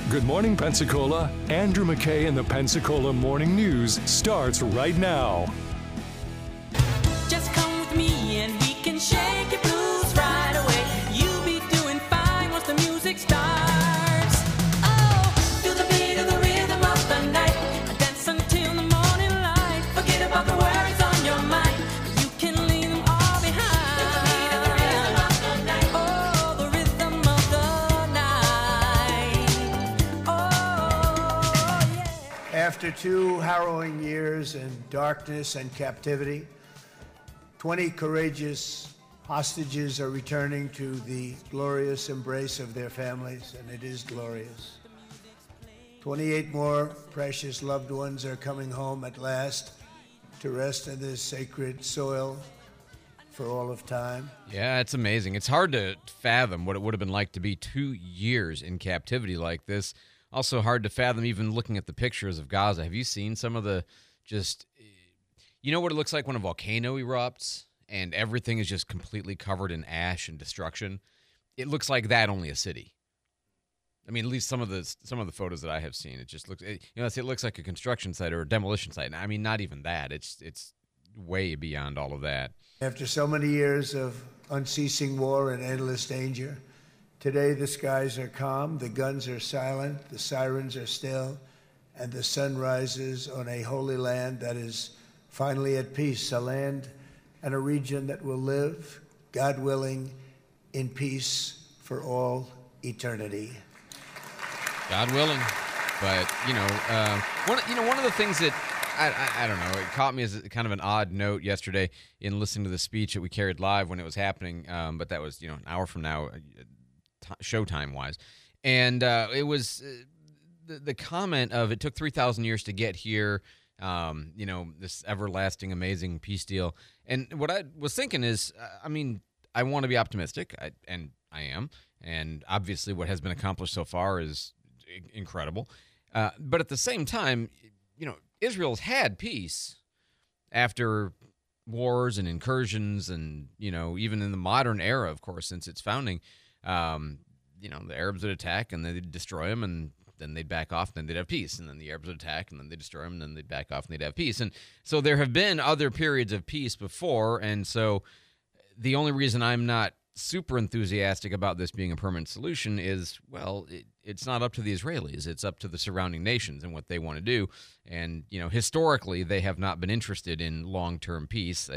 Good morning, Pensacola. Andrew McKay and the Pensacola Morning News starts right now. Just come with me and we can shake your blues right away. You'll be doing fine once the music starts. Oh, feel the beat of the rhythm of the night. Dance until the morning light. Forget about the worries on your mind. You can leave them all behind. Feel the beat of the rhythm of the night. Oh, the rhythm of the night. Oh, yeah. After 2 harrowing years in darkness and captivity, 20 courageous hostages are returning to the glorious embrace of their families, and it is glorious. 28 more precious loved ones are coming home at last to rest in this sacred soil for all of time. Yeah, it's amazing. It's hard to fathom what it would have been like to be 2 years in captivity like this. Also hard to fathom even looking at the pictures of Gaza. Have you seen some of the you know what it looks like when a volcano erupts and everything is just completely covered in ash and destruction? It looks like that, only a city. I mean, at least some of the photos that I have seen, it just looks, it looks like a construction site or a demolition site. I mean, not even that. It's way beyond all of that. After so many years of unceasing war and endless danger, today the skies are calm, the guns are silent, the sirens are still, and the sun rises on a holy land that is finally at peace, a land and a region that will live, God willing, in peace for all eternity. God willing. But, one of the things that, I don't know, it caught me as kind of an odd note yesterday in listening to the speech that we carried live when it was happening, but that was, an hour from now, showtime-wise. And it was the comment of it took 3,000 years to get here, this everlasting, amazing peace deal. And what I was thinking is, I want to be optimistic, and I am. And obviously what has been accomplished so far is incredible. But at the same time, Israel's had peace after wars and incursions and, even in the modern era, of course, since its founding, the Arabs would attack and they'd destroy them, and then they'd back off, and then they'd have peace. And then the Arabs would attack, and then they'd destroy them, and then they'd back off, and they'd have peace. And so there have been other periods of peace before, and so the only reason I'm not super enthusiastic about this being a permanent solution is, it's not up to the Israelis. It's up to the surrounding nations and what they want to do. And, historically, they have not been interested in long-term peace.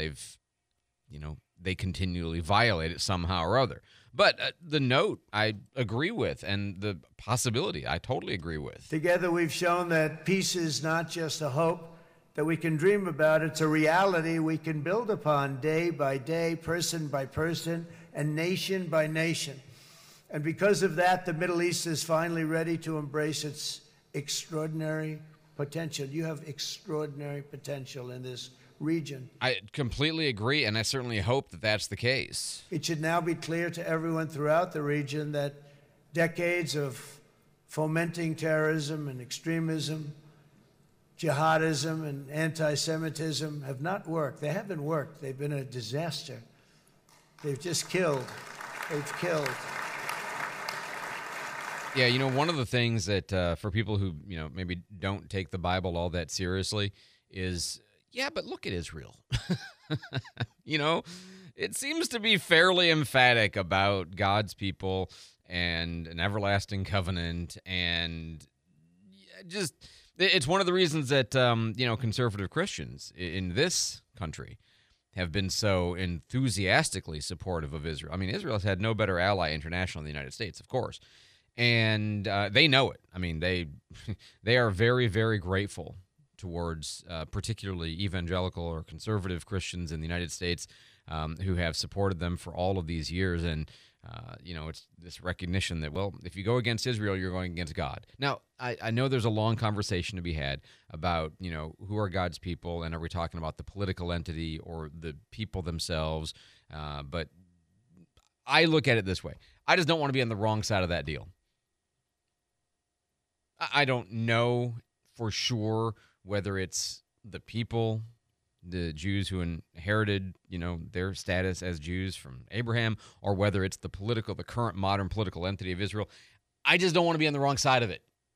They continually violate it somehow or other. But the note I agree with, and the possibility I totally agree with. Together we've shown that peace is not just a hope that we can dream about. It's a reality we can build upon day by day, person by person, and nation by nation. And because of that, the Middle East is finally ready to embrace its extraordinary potential. You have extraordinary potential in this region. I completely agree, and I certainly hope that that's the case. It should now be clear to everyone throughout the region that decades of fomenting terrorism and extremism, jihadism and anti-Semitism have not worked. They haven't worked. They've been a disaster. They've just killed. They've killed. Yeah, one of the things that for people who, maybe don't take the Bible all that seriously is, yeah, but look at Israel. It seems to be fairly emphatic about God's people and an everlasting covenant, and just it's one of the reasons that conservative Christians in this country have been so enthusiastically supportive of Israel. I mean, Israel has had no better ally internationally than the United States, of course, and they know it. I mean, they are very, very grateful towards particularly evangelical or conservative Christians in the United States who have supported them for all of these years. And, it's this recognition that, if you go against Israel, you're going against God. Now, I know there's a long conversation to be had about, who are God's people, and are we talking about the political entity or the people themselves? But I look at it this way. I just don't want to be on the wrong side of that deal. I don't know for sure whether it's the people, the Jews who inherited, their status as Jews from Abraham, or whether it's the current modern political entity of Israel. I just don't want to be on the wrong side of it.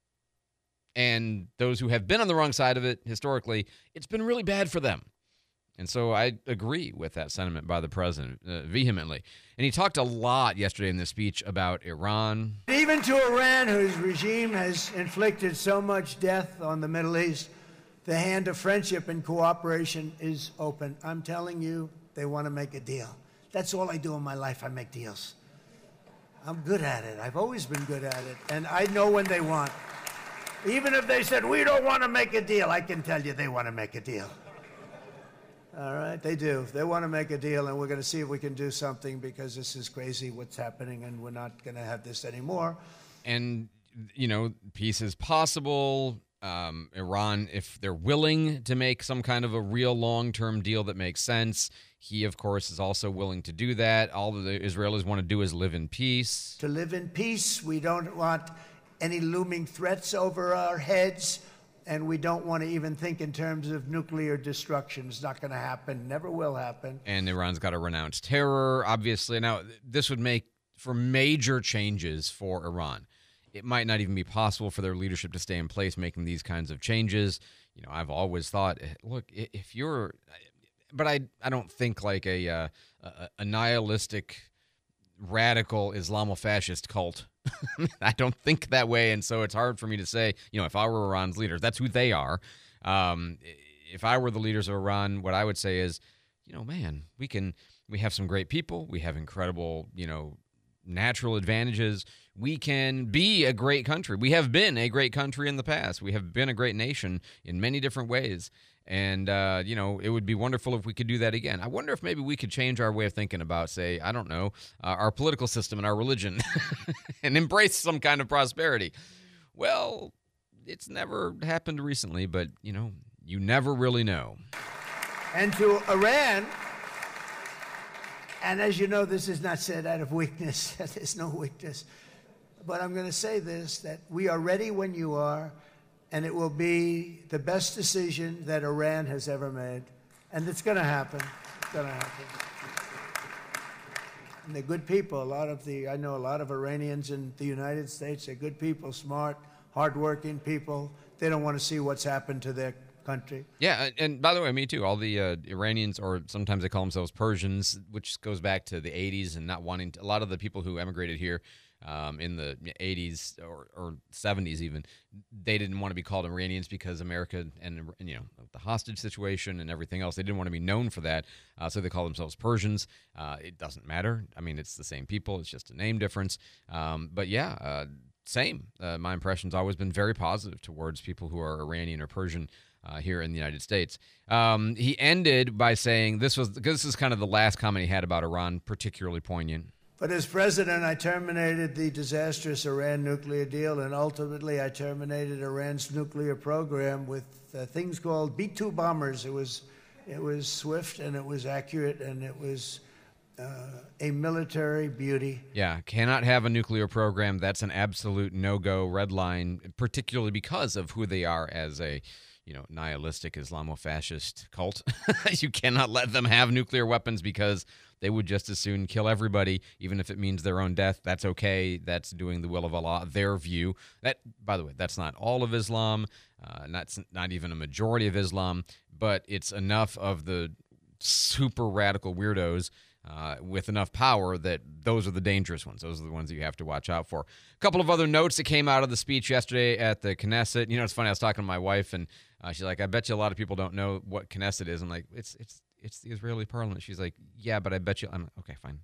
And those who have been on the wrong side of it historically, it's been really bad for them. And so I agree with that sentiment by the president vehemently. And he talked a lot yesterday in this speech about Iran. Even to Iran, whose regime has inflicted so much death on the Middle East, the hand of friendship and cooperation is open. I'm telling you, they want to make a deal. That's all I do in my life. I make deals. I'm good at it. I've always been good at it. And I know when they want. Even if they said, we don't want to make a deal, I can tell you they want to make a deal. All right, they do. They want to make a deal, and we're going to see if we can do something, because this is crazy what's happening, and we're not going to have this anymore. And, you know, peace is possible. Iran, if they're willing to make some kind of a real long-term deal that makes sense, he, of course, is also willing to do that. All that the Israelis want to do is live in peace. To live in peace, we don't want any looming threats over our heads. And we don't want to even think in terms of nuclear destruction. It's not going to happen, never will happen. And Iran's got to renounce terror, obviously. Now, this would make for major changes for Iran. It might not even be possible for their leadership to stay in place making these kinds of changes. You know, I've always thought, look, if you're... But I don't think like a nihilistic, radical Islamofascist cult. I don't think that way, and so it's hard for me to say, you know, if I were Iran's leaders, that's who they are. If I were the leaders of Iran, what I would say is, you know, man, we have some great people. We have incredible, you know, natural advantages. We can be a great country. We have been a great country in the past. We have been a great nation in many different ways. And, you know, it would be wonderful if we could do that again. I wonder if maybe we could change our way of thinking about, say, I don't know, our political system and our religion and embrace some kind of prosperity. Well, it's never happened recently, but, you know, you never really know. And to Iran, and as you know, this is not said out of weakness. There's no weakness. But I'm going to say this, that we are ready when you are. And it will be the best decision that Iran has ever made. And it's going to happen. It's going to happen. And they're good people. I know a lot of Iranians in the United States. They're good people, smart, hardworking people. They don't want to see what's happened to their country. Yeah, and by the way, me too. All the Iranians, or sometimes they call themselves Persians, which goes back to the 80s and not wanting to, a lot of the people who emigrated here in the 80s or 70s even, they didn't want to be called Iranians because America and you know, the hostage situation and everything else, they didn't want to be known for that, so they call themselves Persians. It doesn't matter. I mean, it's the same people. It's just a name difference. But yeah, same. My impression's always been very positive towards people who are Iranian or Persian here in the United States. He ended by saying this is kind of the last comment he had about Iran, particularly poignant. But as president, I terminated the disastrous Iran nuclear deal, and ultimately I terminated Iran's nuclear program with things called B-2 bombers. It was swift, and it was accurate, and it was a military beauty. Yeah, cannot have a nuclear program. That's an absolute no-go, red line, particularly because of who they are as a, you know, nihilistic Islamofascist cult. You cannot let them have nuclear weapons because they would just as soon kill everybody, even if it means their own death. That's okay. That's doing the will of Allah, their view. That, by the way, that's not all of Islam, not even a majority of Islam, but it's enough of the super radical weirdos with enough power that those are the dangerous ones. Those are the ones that you have to watch out for. A couple of other notes that came out of the speech yesterday at the Knesset. You know, it's funny. I was talking to my wife, and she's like, I bet you a lot of people don't know what Knesset is. I'm like, it's the Israeli parliament. She's like, yeah, but I bet you. I'm okay, fine.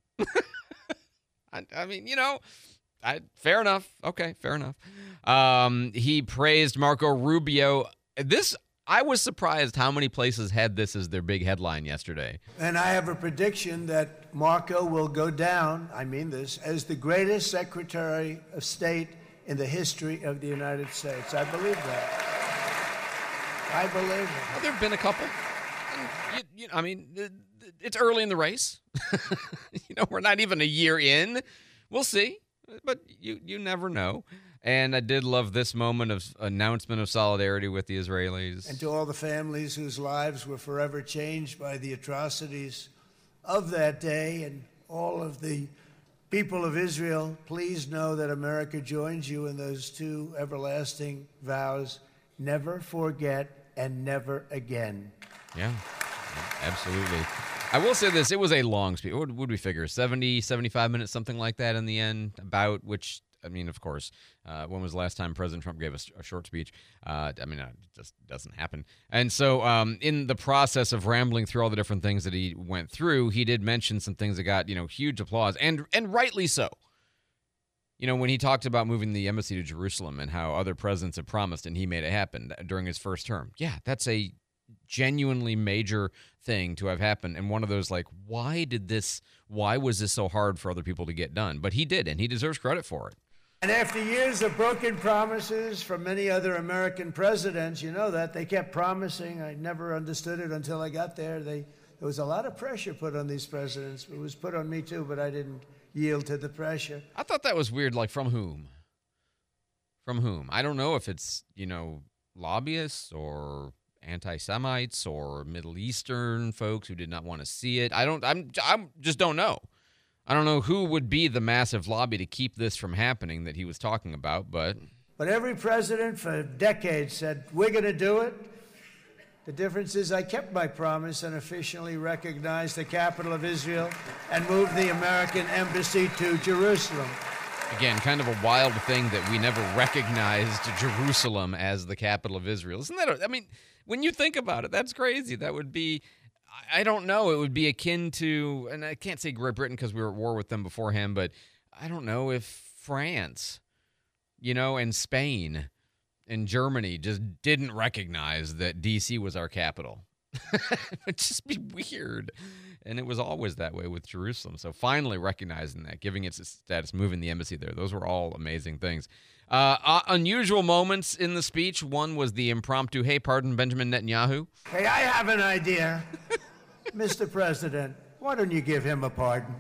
I mean, you know, fair enough. Okay, fair enough. He praised Marco Rubio. I was surprised how many places had this as their big headline yesterday. And I have a prediction that Marco will go down, I mean this, as the greatest Secretary of State in the history of the United States. I believe that. I believe it. Well, there have been a couple. I mean, it's early in the race. You know, we're not even a year in. We'll see, but you never know. And I did love this moment of announcement of solidarity with the Israelis. And to all the families whose lives were forever changed by the atrocities of that day, and all of the People of Israel, please know that America joins you in those two everlasting vows: never forget and never again. Yeah, absolutely. I will say this. It was a long speech. What would we figure? 70, 75 minutes, something like that in the end, about which, I mean, of course, when was the last time President Trump gave a short speech? I mean, it just doesn't happen. And so in the process of rambling through all the different things that he went through, he did mention some things that got, huge applause, and rightly so. When he talked about moving the embassy to Jerusalem and how other presidents have promised and he made it happen during his first term. Yeah, that's a genuinely major thing to have happened, and one of those, like, why was this so hard for other people to get done? But he did, and he deserves credit for it. And after years of broken promises from many other American presidents, that they kept promising. I never understood it until I got there. There was a lot of pressure put on these presidents. It was put on me too, but I didn't yield to the pressure. I thought that was weird. Like, from whom? From whom? I don't know if it's, lobbyists or anti-Semites or Middle Eastern folks who did not want to see it. I just don't know. I don't know who would be the massive lobby to keep this from happening that he was talking about, but every president for decades said, we're going to do it. The difference is I kept my promise and officially recognized the capital of Israel and moved the American embassy to Jerusalem. Again, kind of a wild thing that we never recognized Jerusalem as the capital of Israel. Isn't that, when you think about it, that's crazy. That would be, I don't know, it would be akin to, and I can't say Great Britain because we were at war with them beforehand, but I don't know if France, and Spain and Germany just didn't recognize that D.C. was our capital. It would just be weird. And it was always that way with Jerusalem. So finally recognizing that, giving it its status, moving the embassy there, those were all amazing things. Unusual moments in the speech. One was the impromptu, hey, pardon Benjamin Netanyahu. Hey, I have an idea. Mr. President, why don't you give him a pardon?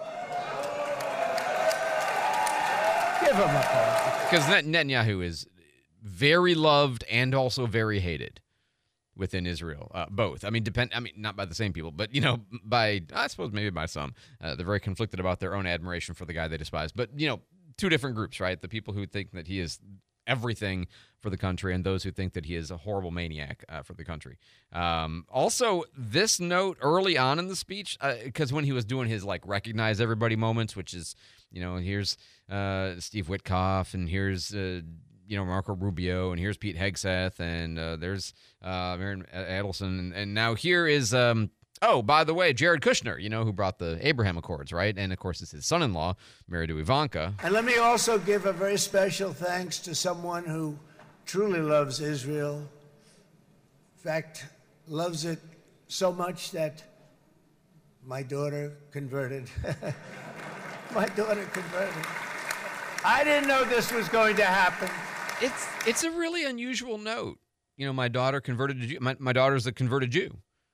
Give him a pardon. Because Netanyahu is very loved and also very hated within Israel, both. Not by the same people, but, by, I suppose, maybe by some. They're very conflicted about their own admiration for the guy they despise. But, two different groups, right? The people who think that he is everything for the country and those who think that he is a horrible maniac for the country. Also, this note early on in the speech, because when he was doing his, recognize everybody moments, which is, here's Steve Witkoff, and here's Marco Rubio, and here's Pete Hegseth, and there's Marion Adelson, and now here is, by the way, Jared Kushner, who brought the Abraham Accords, right? And, of course, it's his son-in-law, married to Ivanka. And let me also give a very special thanks to someone who truly loves Israel. In fact, loves it so much that my daughter converted. My daughter converted. I didn't know this was going to happen. It's a really unusual note. My daughter converted to Jew. My daughter's a converted Jew.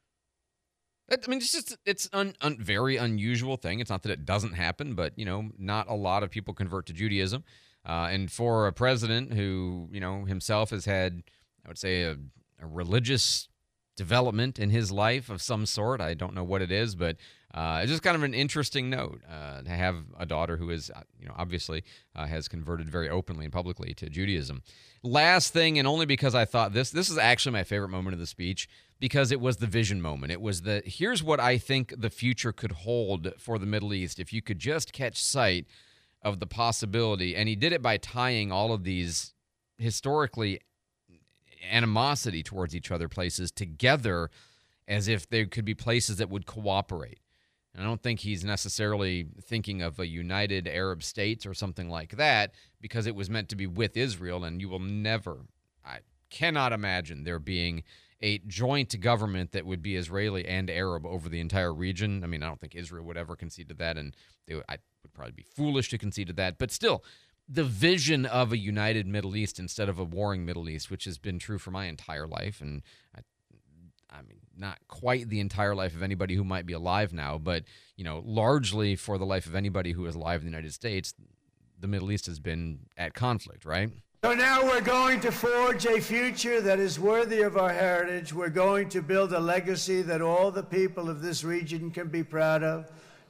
It's a very unusual thing. It's not that it doesn't happen, but, not a lot of people convert to Judaism. And for a president who, himself has had, I would say, a religious development in his life of some sort. I don't know what it is, but it's just kind of an interesting note to have a daughter who is, obviously has converted very openly and publicly to Judaism. Last thing, and only because I thought this is actually my favorite moment of the speech, because it was the vision moment. It was here's what I think the future could hold for the Middle East if you could just catch sight of the possibility. And he did it by tying all of these historically animosity towards each other places together as if there could be places that would cooperate. And I don't think he's necessarily thinking of a united Arab states or something like that, because it was meant to be with Israel, and you will never, I cannot imagine there being a joint government that would be Israeli and Arab over the entire region. I don't think Israel would ever concede to that, and I would probably be foolish to concede to that. But still, the vision of a united Middle East instead of a warring Middle East, which has been true for my entire life, and not quite the entire life of anybody who might be alive now, but, largely for the life of anybody who is alive in the United States, the Middle East has been at conflict, right? So now we're going to forge a future that is worthy of our heritage. We're going to build a legacy that all the people of this region can be proud of.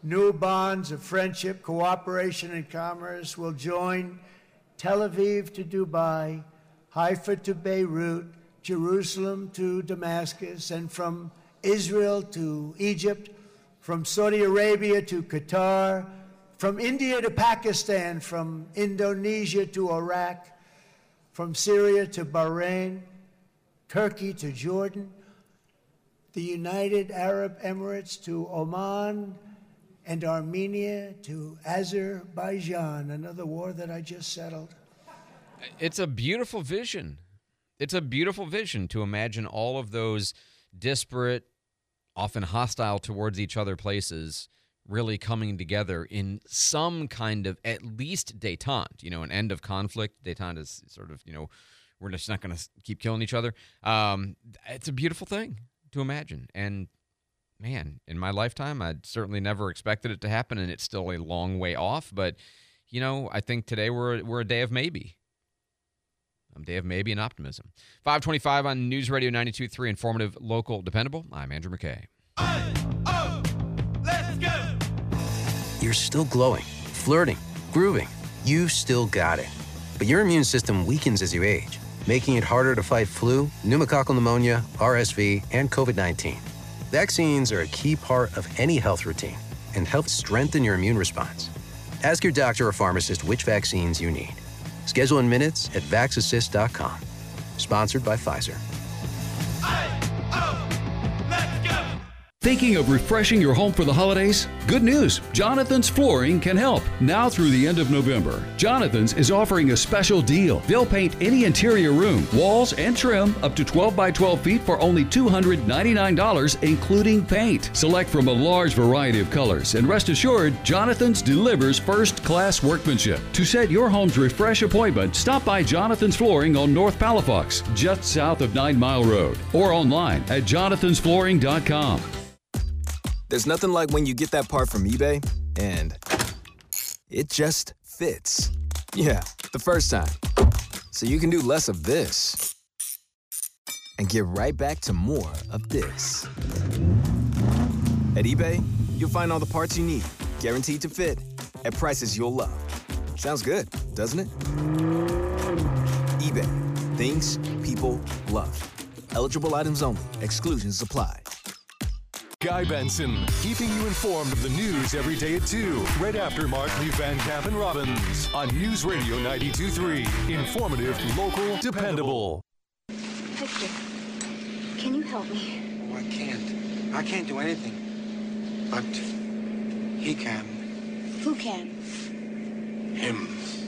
new bonds of friendship, cooperation, and commerce will join Tel Aviv to Dubai, Haifa to Beirut, Jerusalem to Damascus, and from Israel to Egypt, from Saudi Arabia to Qatar, from India to Pakistan, from Indonesia to Iraq, from Syria to Bahrain, Turkey to Jordan, the United Arab Emirates to Oman, and Armenia to Azerbaijan, another war that I just settled. It's a beautiful vision. It's a beautiful vision to imagine all of those disparate, often hostile towards each other places really coming together in some kind of at least détente, an end of conflict. Détente is sort of, we're just not going to keep killing each other. It's a beautiful thing to imagine. And man, in my lifetime, I'd certainly never expected it to happen, and it's still a long way off. But, I think today we're a day of maybe. A day of maybe and optimism. 525 on News Radio 92.3, informative, local, dependable. I'm Andrew McKay. Let's go! You're still glowing, flirting, grooving. You still got it. But your immune system weakens as you age, making it harder to fight flu, pneumococcal pneumonia, RSV, and COVID-19. Vaccines are a key part of any health routine and help strengthen your immune response. Ask your doctor or pharmacist which vaccines you need. Schedule in minutes at VaxAssist.com. Sponsored by Pfizer. Let's go! Thinking of refreshing your home for the holidays? Good news! Jonathan's Flooring can help. Now through the end of November, Jonathan's is offering a special deal. They'll paint any interior room, walls, and trim up to 12 by 12 feet for only $299, including paint. Select from a large variety of colors, and rest assured, Jonathan's delivers first-class workmanship. To set your home's refresh appointment, stop by Jonathan's Flooring on North Palafox, just south of 9 Mile Road, or online at jonathansflooring.com. There's nothing like when you get that part from eBay and it just fits. Yeah, the first time. So you can do less of this and get right back to more of this. At eBay, you'll find all the parts you need, guaranteed to fit, at prices you'll love. Sounds good, doesn't it? eBay, things people love. Eligible items only. Exclusions apply. Guy Benson, keeping you informed of the news every day at 2, right after Mark Lee Van Camp and Robbins on News Radio 92.3. Informative, local, dependable. Victor, can you help me? Oh, I can't. I can't do anything. But he can. Who can? Him.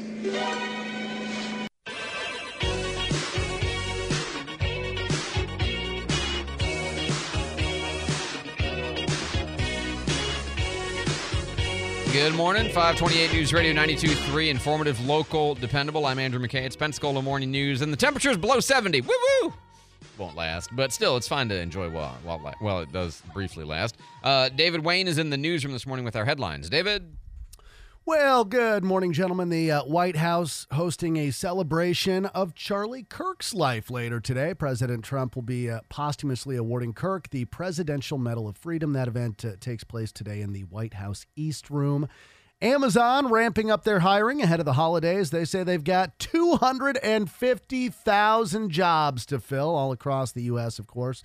Good morning, 528 News Radio 92.3, informative, local, dependable. I'm Andrew McKay. It's Pensacola Morning News, and the temperature is below 70. Woo-woo! Won't last, but still, it's fine to enjoy while it does briefly last. David Wayne is in the newsroom this morning with our headlines. David? Well, good morning, gentlemen. The White House hosting a celebration of Charlie Kirk's life later today. President Trump will be posthumously awarding Kirk the Presidential Medal of Freedom. That event takes place today in the White House East Room. Amazon ramping up their hiring ahead of the holidays. They say they've got 250,000 jobs to fill all across the U.S., of course.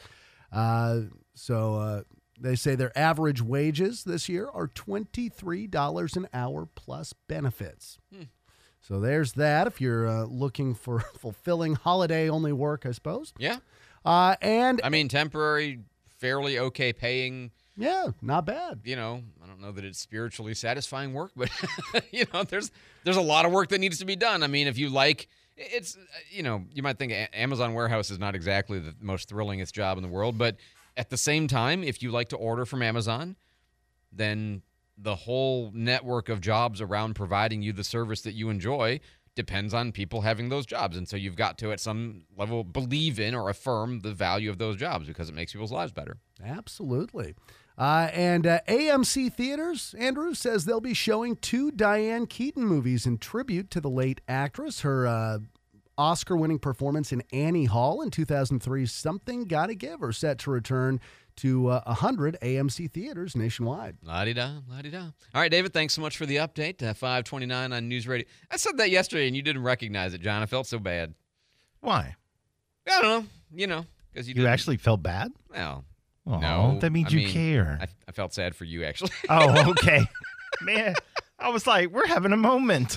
They say their average wages this year are $23 an hour plus benefits. So there's that if you're looking for fulfilling holiday-only work, I suppose. Yeah. And I mean, temporary, fairly okay paying. Yeah, not bad. I don't know that it's spiritually satisfying work, but, there's a lot of work that needs to be done. I mean, if you like, it's, you might think Amazon warehouse is not exactly the most thrillingest job in the world, but at the same time, if you like to order from Amazon, then the whole network of jobs around providing you the service that you enjoy depends on people having those jobs. And so you've got to, at some level, believe in or affirm the value of those jobs because it makes people's lives better. Absolutely. And AMC Theaters, Andrew, says they'll be showing 2 Diane Keaton movies in tribute to the late actress. Her Oscar-winning performance in Annie Hall in 2003's Something Gotta Give are set to return to 100 AMC theaters nationwide. La-di-da, la-di-da. All right, David, thanks so much for the update. 5:29 on News Radio. I said that yesterday, and you didn't recognize it, John. I felt so bad. Why? I don't know. Because you actually felt bad? Well, oh, no. That means you care. I felt sad for you, actually. Oh, okay. Man, I was like, we're having a moment.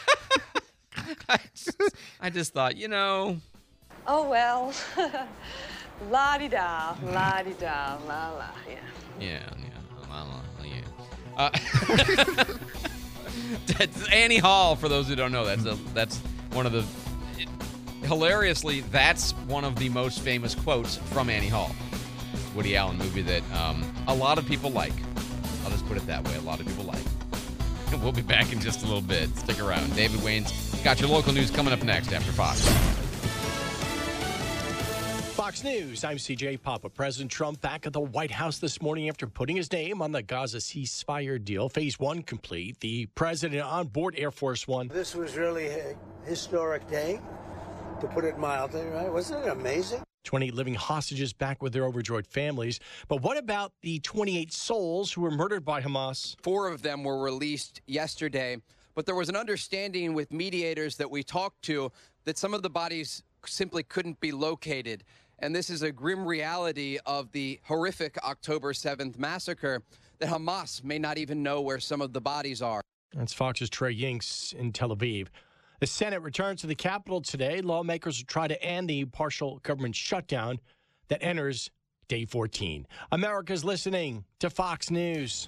I just thought, Oh, well. La-di-da, la-di-da, la-la, yeah. Yeah, la-la, yeah. That's Annie Hall, for those who don't know. That's one of the... Hilariously, that's one of the most famous quotes from Annie Hall. Woody Allen movie that a lot of people like. I'll just put it that way. A lot of people like. We'll be back in just a little bit. Stick around. David Wayne's got your local news coming up next after Fox. Fox News, I'm CJ Papa. President Trump back at the White House this morning after putting his name on the Gaza ceasefire deal. Phase 1 complete. The president on board Air Force One. This was really a historic day, to put it mildly, right? Wasn't it amazing? 28 living hostages back with their overjoyed families. But what about the 28 souls who were murdered by Hamas? 4 of them were released yesterday, but there was an understanding with mediators that we talked to that some of the bodies simply couldn't be located. And this is a grim reality of the horrific October 7th massacre, that Hamas may not even know where some of the bodies are. That's Fox's Trey Yinks in Tel Aviv. The Senate returns to the Capitol today. Lawmakers will try to end the partial government shutdown that enters day 14. America's listening to Fox News.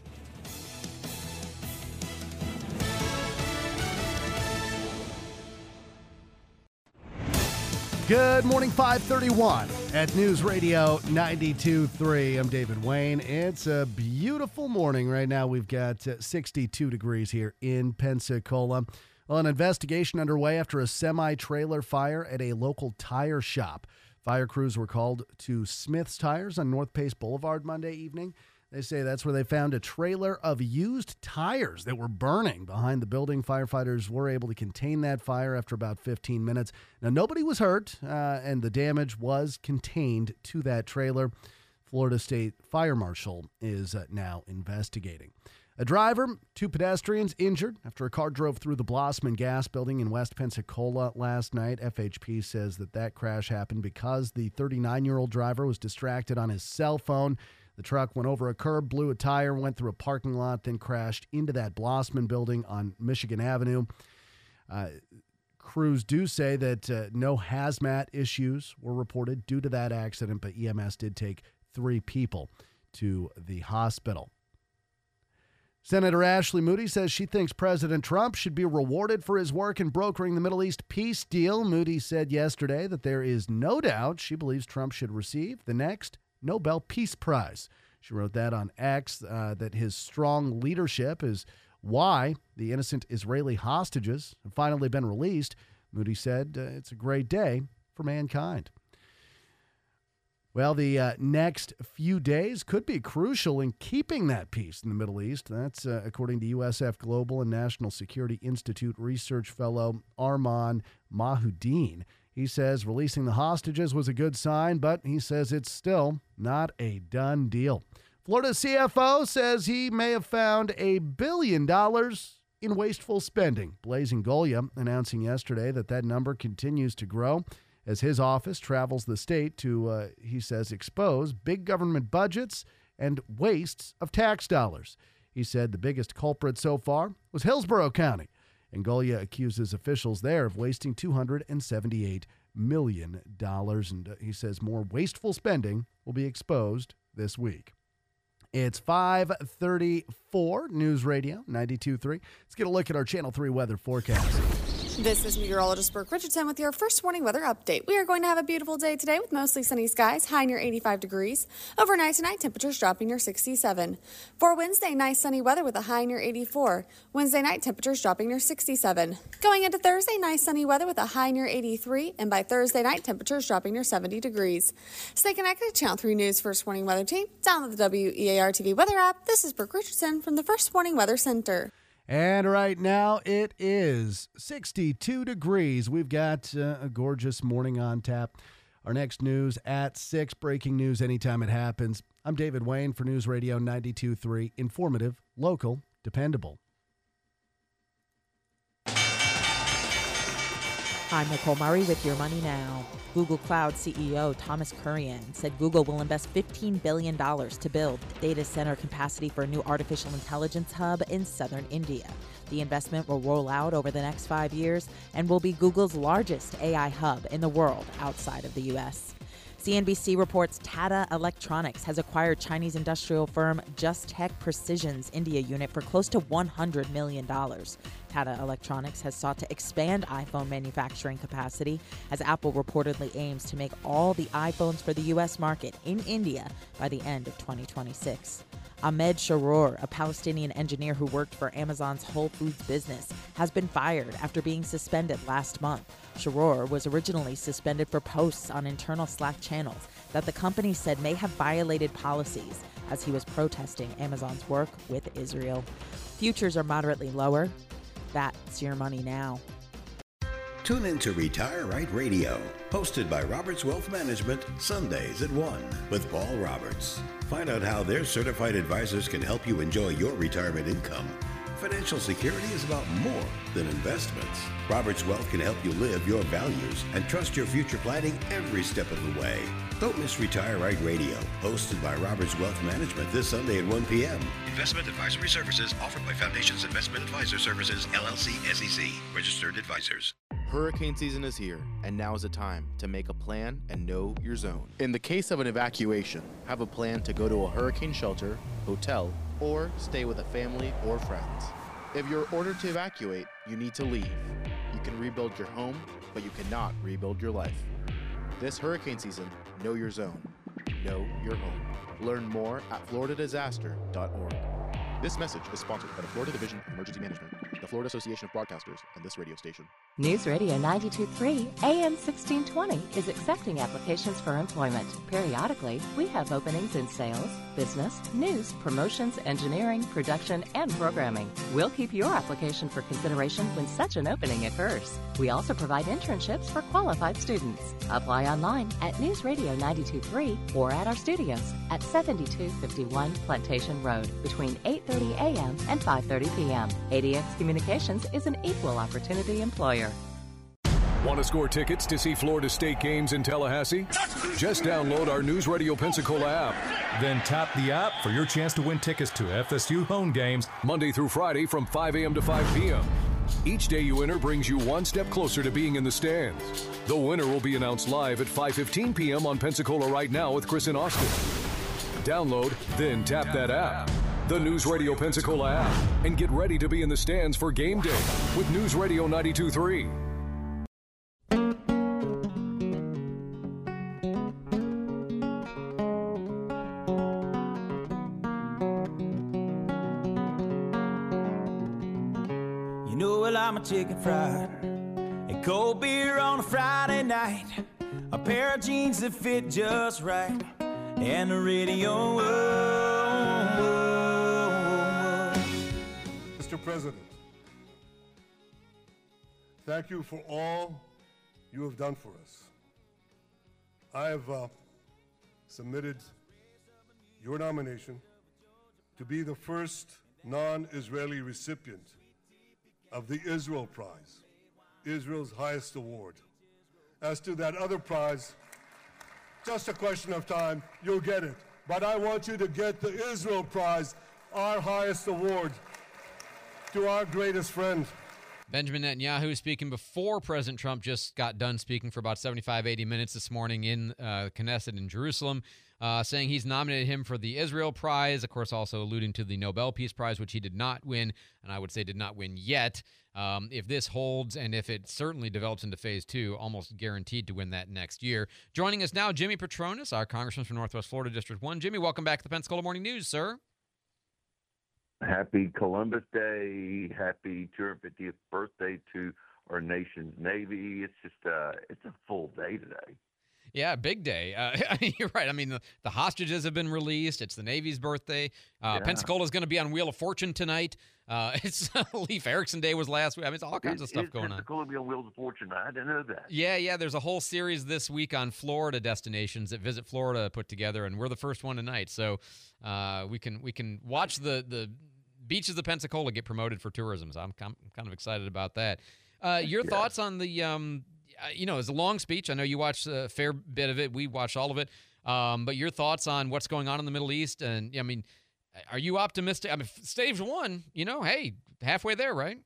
Good morning, 531 at News Radio 92.3. I'm David Wayne. It's a beautiful morning right now. We've got 62 degrees here in Pensacola. Well, an investigation underway after a semi-trailer fire at a local tire shop. Fire crews were called to Smith's Tires on North Pace Boulevard Monday evening. They say that's where they found a trailer of used tires that were burning behind the building. Firefighters were able to contain that fire after about 15 minutes. Now, nobody was hurt, and the damage was contained to that trailer. Florida State Fire Marshal is now investigating. A driver, 2 pedestrians injured after a car drove through the Blossman Gas Building in West Pensacola last night. FHP says that crash happened because the 39-year-old driver was distracted on his cell phone. The truck went over a curb, blew a tire, went through a parking lot, then crashed into that Blossman building on Michigan Avenue. Crews do say that no hazmat issues were reported due to that accident, but EMS did take 3 people to the hospital. Senator Ashley Moody says she thinks President Trump should be rewarded for his work in brokering the Middle East peace deal. Moody said yesterday that there is no doubt she believes Trump should receive the next Nobel Peace Prize. She wrote that on X, that his strong leadership is why the innocent Israeli hostages have finally been released. Moody said it's a great day for mankind. Well, the next few days could be crucial in keeping that peace in the Middle East. That's according to USF Global and National Security Institute research fellow Arman Mahuddin. He says releasing the hostages was a good sign, but he says it's still not a done deal. Florida CFO says he may have found $1 billion in wasteful spending. Blaise Ingoglia announcing yesterday that number continues to grow as his office travels the state to, he says, expose big government budgets and wastes of tax dollars. He said the biggest culprit so far was Hillsborough County. Ingoglia accuses officials there of wasting $278 million, and he says more wasteful spending will be exposed this week. It's 5:34, News Radio 92.3. Let's get a look at our Channel 3 weather forecast. This is meteorologist Brooke Richardson with your first morning weather update. We are going to have a beautiful day today with mostly sunny skies, high near 85 degrees. Overnight tonight, temperatures dropping near 67. For Wednesday, nice sunny weather with a high near 84. Wednesday night, temperatures dropping near 67. Going into Thursday, nice sunny weather with a high near 83. And by Thursday night, temperatures dropping near 70 degrees. Stay connected to Channel 3 News First Morning Weather Team. Download the WEAR TV weather app. This is Brooke Richardson from the First Morning Weather Center. And right now it is 62 degrees. We've got a gorgeous morning on tap. Our next news at 6, breaking news anytime it happens. I'm David Wayne for News Radio 92.3, informative, local, dependable. I'm Nicole Murray with Your Money Now. Google Cloud CEO Thomas Kurian said Google will invest $15 billion to build data center capacity for a new artificial intelligence hub in southern India. The investment will roll out over the next 5 years and will be Google's largest AI hub in the world outside of the U.S. CNBC reports Tata Electronics has acquired Chinese industrial firm Just Tech Precision's India unit for close to $100 million. Tata Electronics has sought to expand iPhone manufacturing capacity as Apple reportedly aims to make all the iPhones for the U.S. market in India by the end of 2026. Ahmed Sharour, a Palestinian engineer who worked for Amazon's Whole Foods business, has been fired after being suspended last month. Sharour was originally suspended for posts on internal Slack channels that the company said may have violated policies as he was protesting Amazon's work with Israel. Futures are moderately lower. That's Your Money Now. Tune in to Retire Right Radio, hosted by Roberts Wealth Management, Sundays at 1 with Paul Roberts. Find out how their certified advisors can help you enjoy your retirement income. Financial security is about more than investments. Roberts Wealth can help you live your values and trust your future planning every step of the way. Don't miss Retire Right Radio, hosted by Roberts Wealth Management this Sunday at 1 p.m. Investment advisory services offered by Foundations Investment Advisor Services, LLC, SEC, registered advisors. Hurricane season is here, and now is the time to make a plan and know your zone. In the case of an evacuation, have a plan to go to a hurricane shelter, hotel, or stay with a family or friends. If you're ordered to evacuate, you need to leave. You can rebuild your home, but you cannot rebuild your life. This hurricane season, know your zone. Know your home. Learn more at floridadisaster.org. This message is sponsored by the Florida Division of Emergency Management, the Florida Association of Broadcasters, and this radio station. News Radio 92.3 AM 1620 is accepting applications for employment. Periodically, we have openings in sales, business, news, promotions, engineering, production, and programming. We'll keep your application for consideration when such an opening occurs. We also provide internships for qualified students. Apply online at News Radio 92.3 or at our studios at 7251 Plantation Road between 8:30 a.m. and 5:30 p.m. ADX Communications is an equal opportunity employer. Want to score tickets to see Florida State games in Tallahassee? Just download our News Radio Pensacola app. Then tap the app for your chance to win tickets to FSU home games Monday through Friday from 5 a.m. to 5 p.m. Each day you enter brings you one step closer to being in the stands. The winner will be announced live at 5:15 p.m. on Pensacola Right Now with Chris and Austin. Download, then tap that app. The News Radio Pensacola app, and get ready to be in the stands for game day with News Radio 92.3. You know, well, I'm a chicken fried, a cold beer on a Friday night, a pair of jeans that fit just right, and the radio. Mr. President, thank you for all you have done for us. I have submitted your nomination to be the first non-Israeli recipient of the Israel Prize, Israel's highest award. As to that other prize, just a question of time, you'll get it. But I want you to get the Israel Prize, our highest award, to our greatest friend. Benjamin Netanyahu speaking before President Trump just got done speaking for about 75, 80 minutes this morning in Knesset in Jerusalem, saying he's nominated him for the Israel Prize, of course also alluding to the Nobel Peace Prize, which he did not win, and I would say did not win yet. If this holds, and if it certainly develops into phase 2, almost guaranteed to win that next year. Joining us now, Jimmy Petronis, our congressman from Northwest Florida District 1. Jimmy, welcome back to the Pensacola Morning News, sir. Happy Columbus Day. Happy 250th birthday to our nation's Navy. It's just, it's a full day today. Yeah, big day. I mean, you're right. I mean, the hostages have been released. It's the Navy's birthday. Pensacola's going to be on Wheel of Fortune tonight. It's Leif Erikson Day was last week. I mean, it's all kinds of stuff going on. Pensacola be on Wheels of Fortune? I didn't know that. Yeah. There's a whole series this week on Florida destinations that Visit Florida put together, and we're the first one tonight. So we can watch the beaches of Pensacola get promoted for tourism. So I'm kind of excited about that. Your thoughts on the it's a long speech. I know you watched a fair bit of it. We watched all of it. But your thoughts on what's going on in the Middle East? And, I mean, are you optimistic? I mean, stage one, hey, halfway there, right?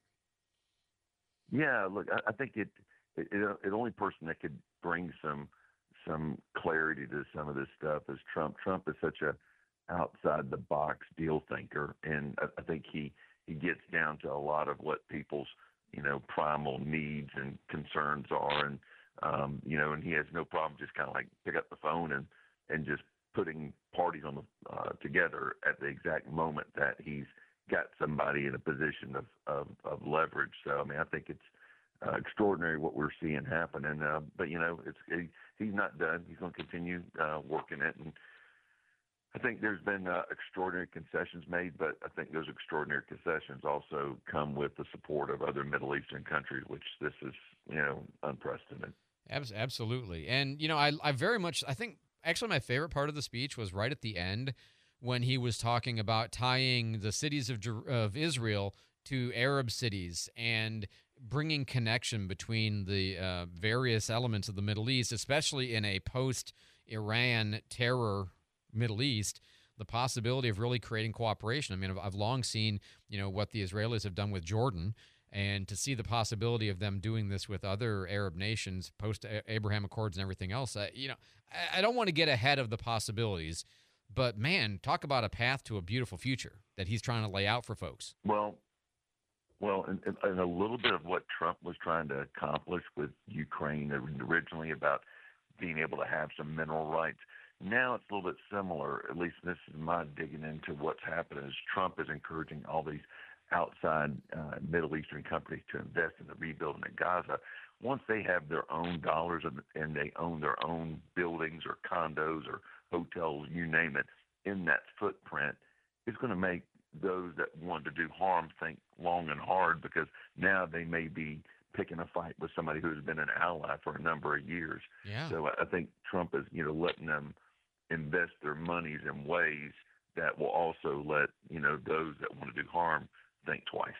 Yeah, look, I think the only person that could bring some clarity to some of this stuff is Trump. Trump is such a outside-the-box deal thinker, and I think he gets down to a lot of what people's primal needs and concerns are. And, and he has no problem just kind of like pick up the phone and just putting parties on together at the exact moment that he's got somebody in a position of leverage. So, I mean, I think it's extraordinary what we're seeing happen. And, but, he's not done. He's going to continue working it. And I think there's been extraordinary concessions made, but I think those extraordinary concessions also come with the support of other Middle Eastern countries, which this is, unprecedented. Absolutely. And, I very much, I think actually my favorite part of the speech was right at the end when he was talking about tying the cities of Israel to Arab cities and bringing connection between the various elements of the Middle East, especially in a post-Iran terror Middle East, the possibility of really creating cooperation. I mean, I've long seen, what the Israelis have done with Jordan, and to see the possibility of them doing this with other Arab nations, post-Abraham Accords and everything else. I don't want to get ahead of the possibilities, but man, talk about a path to a beautiful future that he's trying to lay out for folks. Well, and a little bit of what Trump was trying to accomplish with Ukraine originally about being able to have some mineral rights. Now it's a little bit similar, at least this is my digging into what's happening, is Trump is encouraging all these outside Middle Eastern companies to invest in the rebuilding of Gaza. Once they have their own dollars and they own their own buildings or condos or hotels, you name it, in that footprint, it's going to make those that want to do harm think long and hard, because now they may be picking a fight with somebody who's been an ally for a number of years. Yeah. So I think Trump is, letting them invest their monies in ways that will also let, those that want to do harm think twice.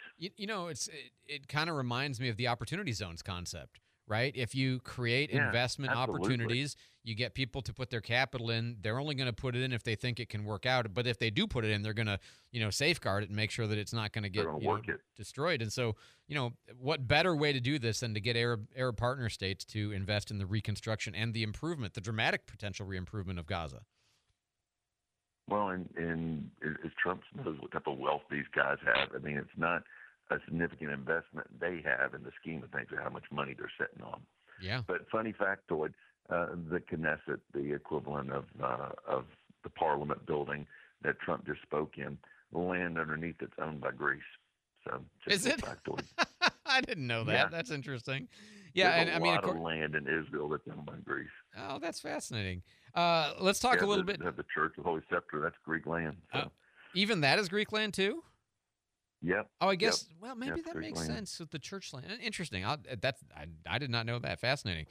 It kind of reminds me of the opportunity zones concept, right? If you create investment opportunities, you get people to put their capital in. They're only going to put it in if they think it can work out. But if they do put it in, they're going to, safeguard it and make sure that it's not going to get destroyed. And so, what better way to do this than to get Arab partner states to invest in the reconstruction and the improvement, the dramatic potential re-improvement of Gaza? Well, and as Trump knows what type of wealth these guys have. I mean, it's not a significant investment they have in the scheme of things or how much money they're sitting on. Yeah. But funny factoid, the Knesset, the equivalent of the Parliament building that Trump just spoke in, the land underneath it's owned by Greece. So just is it? Factoid. I didn't know that. Yeah. That's interesting. Yeah, There's a lot of land in Israel that's owned by Greece. Oh, that's fascinating. Let's talk a little bit. The Church of the Holy Scepter, that's Greek land. So. Even that is Greek land too? Yep. Oh, I guess. Yep. Well, maybe that Greek makes land. sense with the church land. Interesting. I did not know that. Fascinating.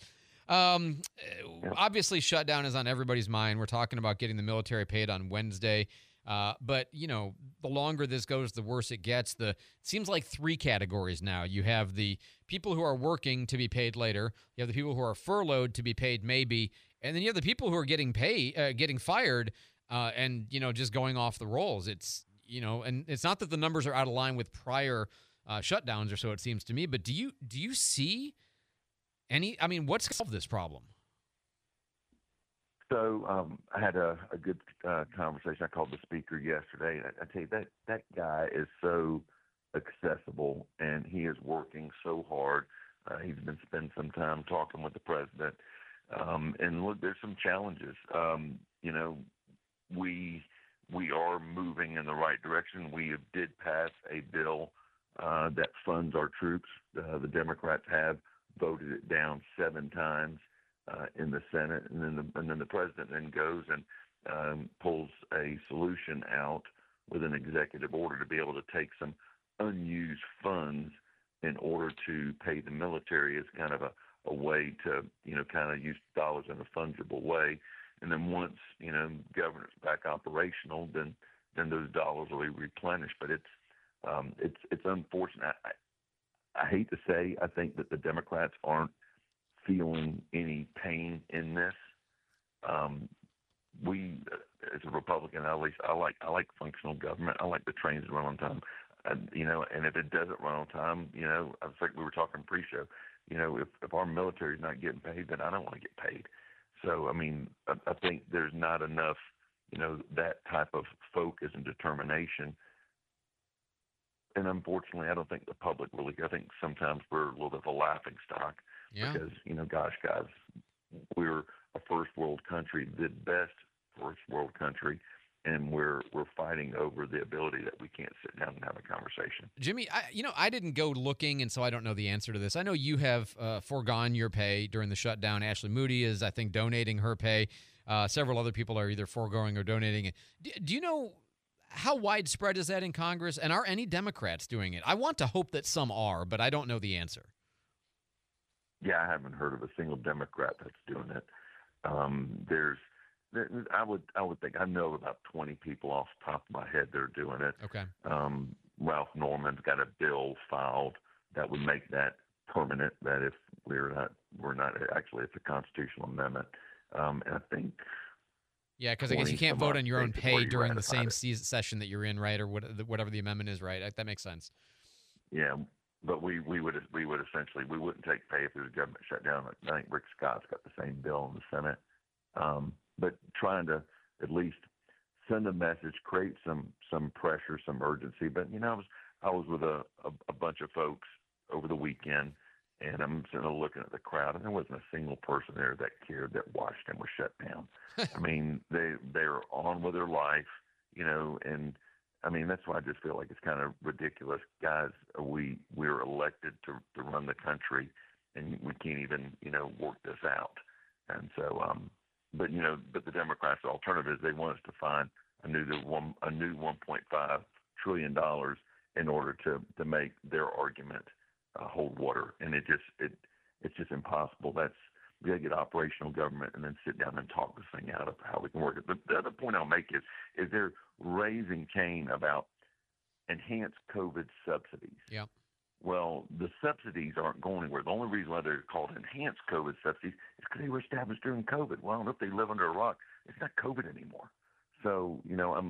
Obviously, shutdown is on everybody's mind. We're talking about getting the military paid on Wednesday. But, the longer this goes, the worse it gets. It seems like three categories now. You have the people who are working to be paid later. You have the people who are furloughed to be paid maybe. And then you have the people who are getting fired and, just going off the rolls. It's, and it's not that the numbers are out of line with prior shutdowns or so it seems to me, but do you see what's solved this problem? So I had a good conversation. I called the speaker yesterday. I tell you, that guy is so accessible, and he is working so hard. He's been spending some time talking with the president. And look, there's some challenges. We are moving in the right direction. We did pass a bill that funds our troops. The Democrats have voted it down 7 times. in the Senate, and then the president then goes and pulls a solution out with an executive order to be able to take some unused funds in order to pay the military as kind of a way to, kind of use dollars in a fungible way. And then once, government's back operational, then those dollars will be replenished. But it's unfortunate. I hate to say, I think that the Democrats aren't feeling any pain in this. We, as a Republican, at least I like functional government. I like the trains to run on time. And if it doesn't run on time, I was like we were talking pre-show, if our military is not getting paid, then I don't want to get paid. So, I mean, I think there's not enough, that type of focus and determination. And unfortunately, I don't think the public really, I think sometimes we're a little bit of a laughing stock because, gosh, guys, we're a first world country, the best first world country. And we're fighting over the ability that we can't sit down and have a conversation. Jimmy, I didn't go looking, and so I don't know the answer to this. I know you have foregone your pay during the shutdown. Ashley Moody is, I think, donating her pay. Several other people are either foregoing or donating it. Do you know how widespread is that in Congress? And are any Democrats doing it? I want to hope that some are, but I don't know the answer. Yeah, I haven't heard of a single Democrat that's doing it. I would think I know about 20 people off the top of my head that are doing it. Okay. Ralph Norman's got a bill filed that would make that permanent. That if we're not actually, it's a constitutional amendment. And I think. Yeah, because I guess you can't vote on your own pay during the same session that you're in, right? Or whatever the amendment is, right? That makes sense. Yeah. But we would essentially, we wouldn't take pay if there was a government shutdown. I think Rick Scott's got the same bill in the Senate. But trying to at least send a message, create some pressure, some urgency. But I was with a bunch of folks over the weekend, and I'm sitting there looking at the crowd, and there wasn't a single person there that cared that Washington was shut down. I mean, they're on with their life, and I mean that's why I just feel like it's kind of ridiculous, guys. We're elected to run the country, and we can't even work this out, and so. But the Democrats' alternative is they want us to find a new $1.5 trillion in order to make their argument hold water, and it's just impossible. We got to get operational government and then sit down and talk this thing out of how we can work it. But the other point I'll make is they're raising Cain about enhanced COVID subsidies. Yeah. Well, the subsidies aren't going anywhere. The only reason why they're called enhanced COVID subsidies is because they were established during COVID. Well, if they live under a rock, it's not COVID anymore. So,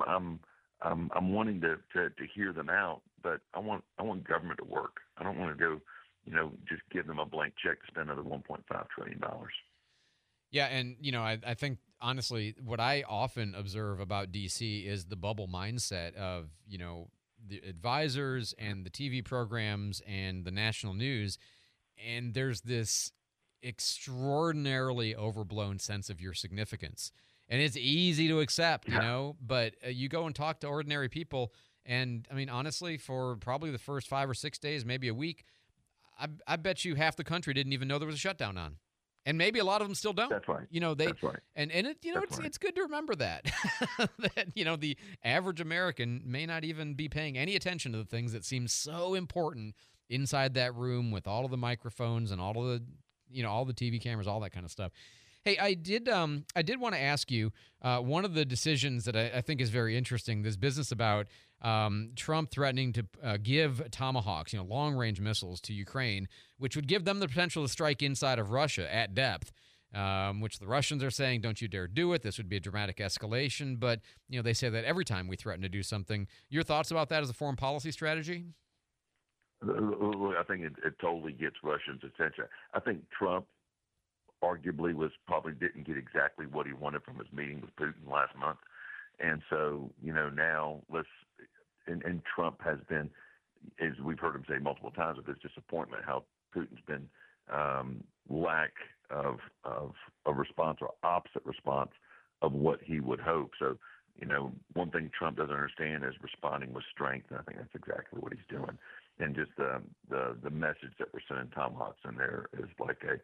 I'm wanting to hear them out, but I want government to work. I don't want to go, just give them a blank check to spend another $1.5 trillion. Yeah, and I think honestly, what I often observe about DC is the bubble mindset of the advisors and the TV programs and the national news, and there's this extraordinarily overblown sense of your significance. And it's easy to accept, but you go and talk to ordinary people, and, I mean, honestly, for probably the first 5 or 6 days, maybe a week, I bet you half the country didn't even know there was a shutdown on. And maybe a lot of them still don't. That's right. That's right. And it's good to remember that that the average American may not even be paying any attention to the things that seem so important inside that room with all of the microphones and all of the all the TV cameras, all that kind of stuff. Hey, I did want to ask you one of the decisions that I think is very interesting. This business about Trump threatening to give Tomahawks, long-range missiles to Ukraine, which would give them the potential to strike inside of Russia at depth, which the Russians are saying, don't you dare do it. This would be a dramatic escalation. But, they say that every time we threaten to do something. Your thoughts about that as a foreign policy strategy? I think it totally gets Russians' attention. I think Trump arguably probably didn't get exactly what he wanted from his meeting with Putin last month. And so, now and Trump has been, as we've heard him say multiple times with his disappointment, how Putin's been lack of a response or opposite response of what he would hope. So, one thing Trump doesn't understand is responding with strength. And I think that's exactly what he's doing. And just the message that we're sending Tomahawks in there is like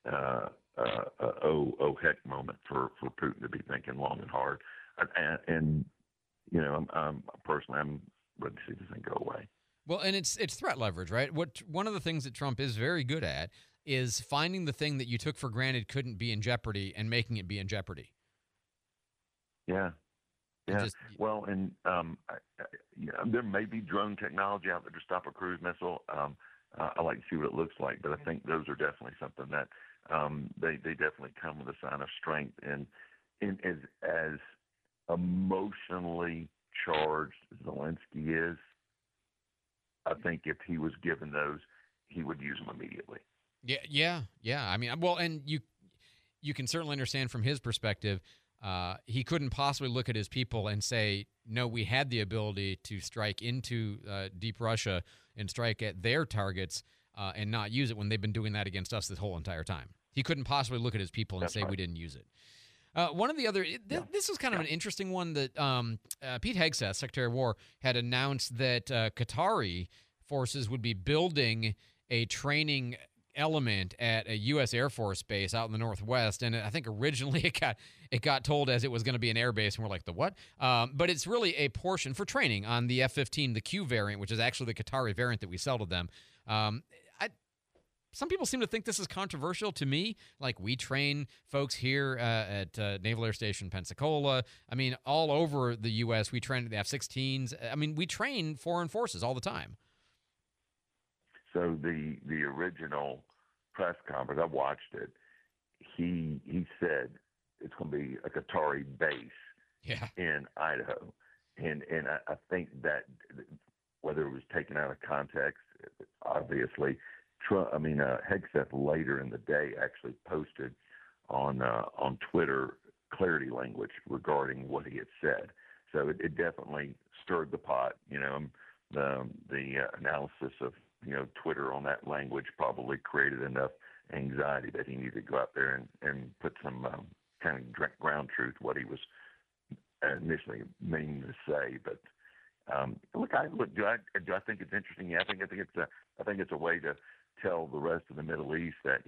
oh heck moment for Putin to be thinking long and hard. And you know, I'm personally ready to see this thing go away. Well, and it's threat leverage, right? One of the things that Trump is very good at is finding the thing that you took for granted couldn't be in jeopardy and making it be in jeopardy. Yeah. Well, and there may be drone technology out there to stop a cruise missile. I like to see what it looks like, but I think those are definitely something that they definitely come with a sign of strength. And as emotionally charged Zelensky is, I think if he was given those, he would use them immediately. Yeah. I mean, well, and you can certainly understand from his perspective. He couldn't possibly look at his people and say, no, we had the ability to strike into deep Russia and strike at their targets and not use it when they've been doing that against us this whole entire time. He couldn't possibly look at his people and say we didn't use it. One of the other, this was kind of an interesting one that Pete Hegseth, Secretary of War, had announced that Qatari forces would be building a training element at a U.S. Air Force base out in the Northwest, and I think originally it got told as it was going to be an air base, and we're like, the what? But it's really a portion for training on the F-15, the Q variant, which is actually the Qatari variant that we sell to them. Some people seem to think this is controversial. To me, like, we train folks here at Naval Air Station Pensacola. I mean, all over the U.S., we train the F-16s. I mean, we train foreign forces all the time. So the original press conference, I watched it. He said it's going to be a Qatari base in Idaho, and I think that whether it was taken out of context, obviously, Hegseth later in the day actually posted on Twitter clarity language regarding what he had said. So it definitely stirred the pot. You know, the analysis of Twitter on that language probably created enough anxiety that he needed to go out there and put some kind of ground truth what he was initially meaning to say. But do I think it's interesting? Yeah, I think it's a way to tell the rest of the Middle East that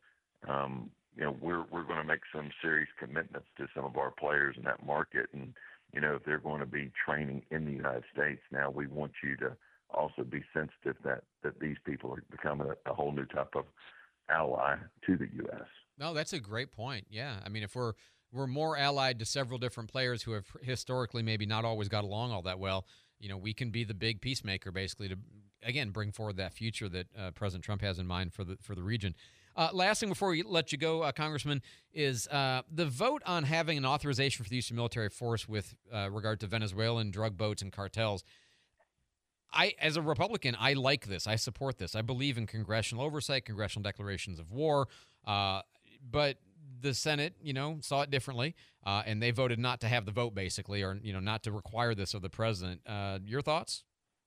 we're going to make some serious commitments to some of our players in that market, and if they're going to be training in the United States, now we want you to also be sensitive that these people are becoming a whole new type of ally to the U.S. No, that's a great point. Yeah, I mean, if we're more allied to several different players who have historically maybe not always got along all that well, we can be the big peacemaker basically to, again, bring forward that future that President Trump has in mind for the region. Last thing before we let you go, Congressman, is the vote on having an authorization for the use of military force with regard to Venezuelan drug boats and cartels. As a Republican, I like this. I support this. I believe in congressional oversight, congressional declarations of war. But the Senate, saw it differently, and they voted not to have the vote, basically, or not to require this of the president. Your thoughts?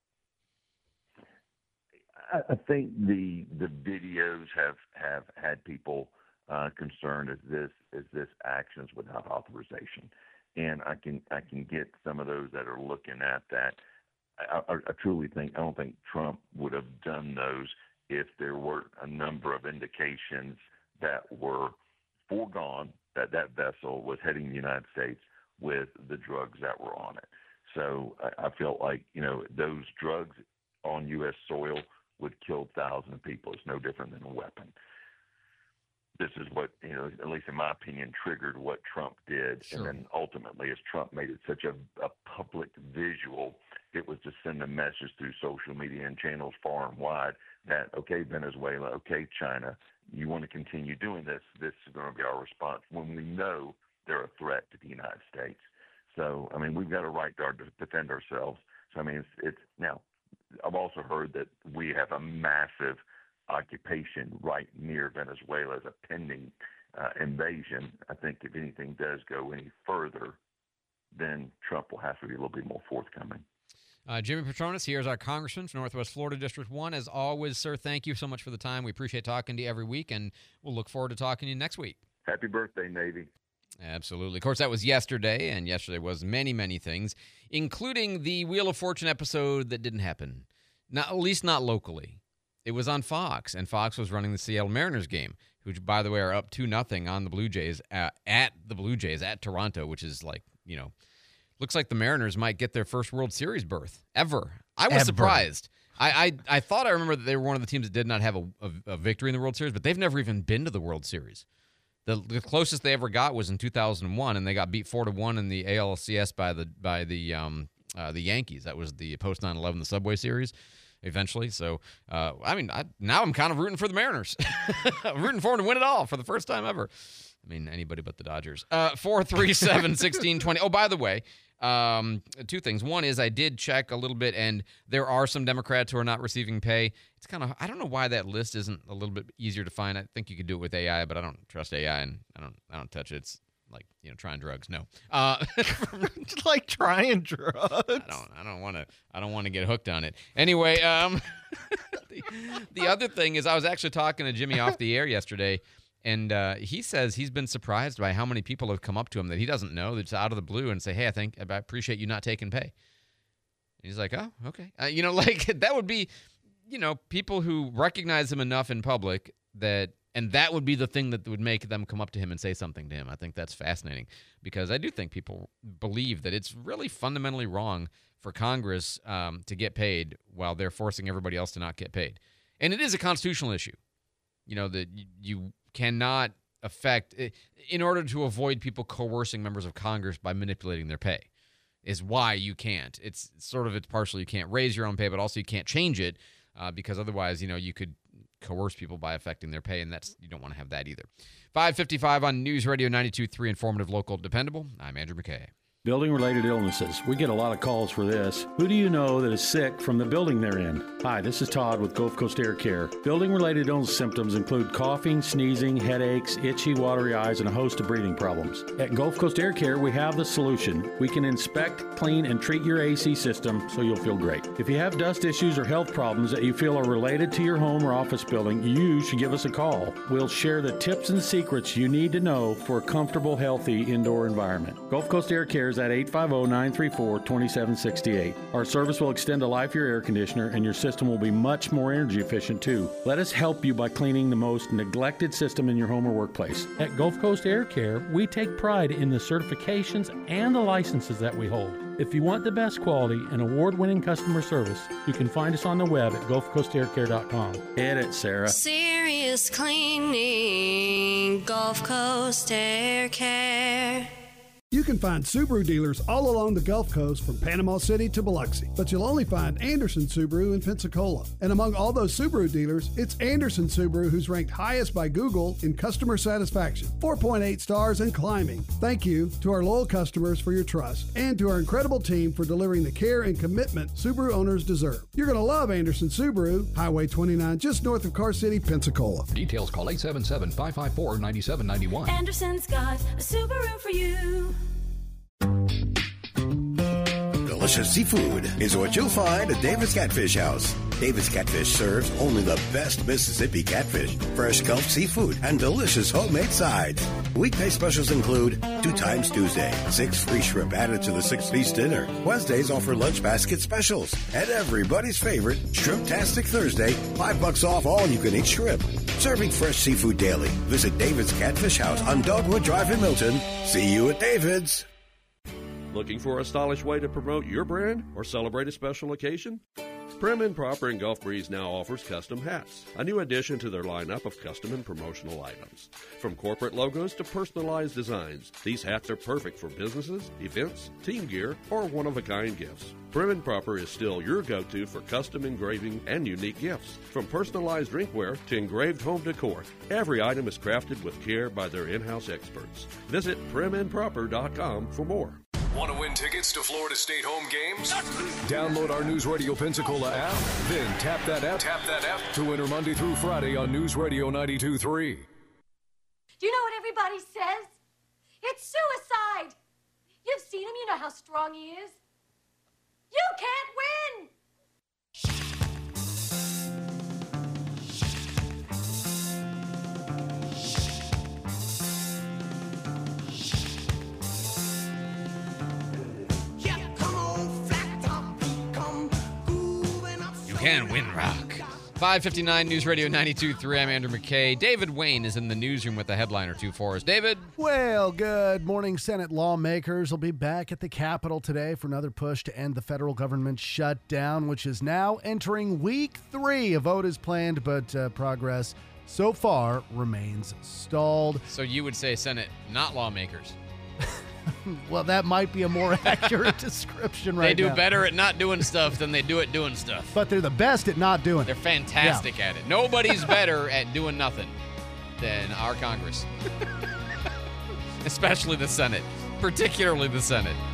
I think the videos have had people concerned as this actions without authorization, and I can get some of those that are looking at that. I truly think I don't think Trump would have done those if there were a number of indications that were foregone that vessel was heading the United States with the drugs that were on it. So I felt like those drugs on U.S. soil would kill thousands of people. It's no different than a weapon. This is what, at least in my opinion, triggered what Trump did. Sure. And then ultimately, as Trump made it such a public visual, it was to send a message through social media and channels far and wide that, okay, Venezuela, okay, China, you want to continue doing this, this is going to be our response when we know they're a threat to the United States. So, we've got a right to defend ourselves. So, it's now, I've also heard that we have a massive occupation right near Venezuela as a pending invasion. I think if anything does go any further, then Trump will have to be a little bit more forthcoming. Jimmy Patronis, here's our congressman from Northwest Florida District 1. As always, sir, thank you so much for the time. We appreciate talking to you every week, and we'll look forward to talking to you next week. Happy birthday, Navy. Absolutely. Of course, that was yesterday, and yesterday was many, many things, including the Wheel of Fortune episode that didn't happen, at least not locally. it was on Fox, and Fox was running the Seattle Mariners game, which, by the way, are up 2-0 on the Blue Jays at Toronto, which is like, looks like the Mariners might get their first World Series berth ever. I was surprised. I thought I remember that they were one of the teams that did not have a victory in the World Series, but they've never even been to the World Series. The closest they ever got was in 2001, and they got beat 4-1 in the ALCS by the Yankees. That was the post 9/11 the Subway Series. Eventually, so now I'm kind of rooting for the Mariners. I'm rooting for them to win it all for the first time ever. I mean, anybody but the Dodgers. 437-1620. Oh, by the way, two things. One is I did check a little bit, and there are some Democrats who are not receiving pay. It's kind of, I don't know why that list isn't a little bit easier to find. I think you could do it with AI, but I don't trust AI, and I don't touch it. It's like, trying drugs. No. Like trying drugs. I don't want to get hooked on it. Anyway, the other thing is I was actually talking to Jimmy off the air yesterday, and he says he's been surprised by how many people have come up to him that he doesn't know, that's out of the blue, and say, hey, I appreciate you not taking pay. And he's like, oh, okay. That would be, people who recognize him enough in public and that would be the thing that would make them come up to him and say something to him. I think that's fascinating, because I do think people believe that it's really fundamentally wrong for Congress to get paid while they're forcing everybody else to not get paid. And it is a constitutional issue, that you cannot affect, in order to avoid people coercing members of Congress by manipulating their pay, is why you can't. It's partial. You can't raise your own pay, but also you can't change it because otherwise, you could coerce people by affecting their pay, and you don't want to have that either. 5:55 on News Radio 92.3, informative, local, dependable. I'm Andrew McKay. Building-related illnesses. We get a lot of calls for this. Who do you know that is sick from the building they're in? Hi, this is Todd with Gulf Coast Air Care. Building-related illness symptoms include coughing, sneezing, headaches, itchy, watery eyes, and a host of breathing problems. At Gulf Coast Air Care, we have the solution. We can inspect, clean, and treat your AC system so you'll feel great. If you have dust issues or health problems that you feel are related to your home or office building, you should give us a call. We'll share the tips and secrets you need to know for a comfortable, healthy indoor environment. Gulf Coast Air Care is at 850-934-2768. Our service will extend the life of your air conditioner, and your system will be much more energy efficient too. Let us help you by cleaning the most neglected system in your home or workplace. At Gulf Coast Air Care, we take pride in the certifications and the licenses that we hold. If you want the best quality and award-winning customer service, you can find us on the web at GulfCoastAirCare.com. Hit it, Sarah. Serious cleaning, Gulf Coast Air Care. You can find Subaru dealers all along the Gulf Coast from Panama City to Biloxi, but you'll only find Anderson Subaru in Pensacola. And among all those Subaru dealers, it's Anderson Subaru who's ranked highest by Google in customer satisfaction, 4.8 stars and climbing. Thank you to our loyal customers for your trust, and to our incredible team for delivering the care and commitment Subaru owners deserve. You're going to love Anderson Subaru, Highway 29, just north of Car City, Pensacola. Details, call 877-554-9791. Anderson's got a Subaru for you. Delicious seafood is what you'll find at David's Catfish House. David's Catfish serves only the best Mississippi catfish, fresh Gulf seafood, and delicious homemade sides. Weekday specials include 2 times Tuesday, 6 free shrimp added to the 6-piece dinner. Wednesdays offer lunch basket specials. And everybody's favorite, Shrimptastic Thursday, $5 off all you-can-eat shrimp. Serving fresh seafood daily. Visit David's Catfish House on Dogwood Drive in Milton. See you at David's. Looking for a stylish way to promote your brand or celebrate a special occasion? Prim and Proper in Gulf Breeze now offers custom hats, a new addition to their lineup of custom and promotional items. From corporate logos to personalized designs, these hats are perfect for businesses, events, team gear, or one-of-a-kind gifts. Prim and Proper is still your go-to for custom engraving and unique gifts. From personalized drinkware to engraved home decor, every item is crafted with care by their in-house experts. Visit primandproper.com for more. Want to win tickets to Florida State home games? Download our News Radio Pensacola app, then tap that app to enter Monday through Friday on News Radio 92.3. Do you know what everybody says? It's suicide. You've seen him. You know how strong he is. You can't win. Can win rock. 5:59 News Radio 92.3. I'm Andrew McKay. David Wayne is in the newsroom with a headline or two for us. David? Well, good morning. Senate lawmakers will be back at the Capitol today for another push to end the federal government shutdown, which is now entering week 3. A vote is planned, but progress so far remains stalled. So you would say Senate, not lawmakers. Well, that might be a more accurate description right now. They do better at not doing stuff than they do at doing stuff. But they're the best at not doing it. They're fantastic at it. Nobody's better at doing nothing than our Congress. Especially the Senate. Particularly the Senate.